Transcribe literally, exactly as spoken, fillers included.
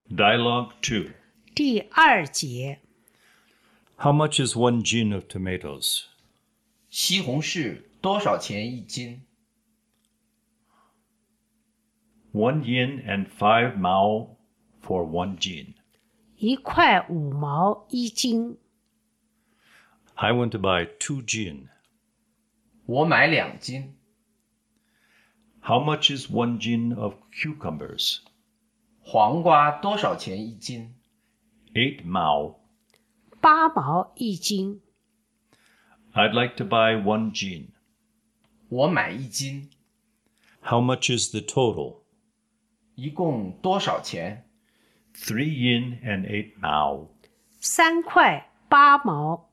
Dialogue two. 第二节 How much is one jin of tomatoes? 西红柿多少钱一斤？ One yin and five mao for one jin. 一块五毛一斤。 I want to buy two jin. 我买两斤。 How much is one jin of cucumbers? 黄瓜多少钱一斤？ Eight mao. 八毛一斤。 I'd like to buy one jin. 我买一斤。 How much is the total? 一共多少钱？ Three yin and eight mao. 三块八毛。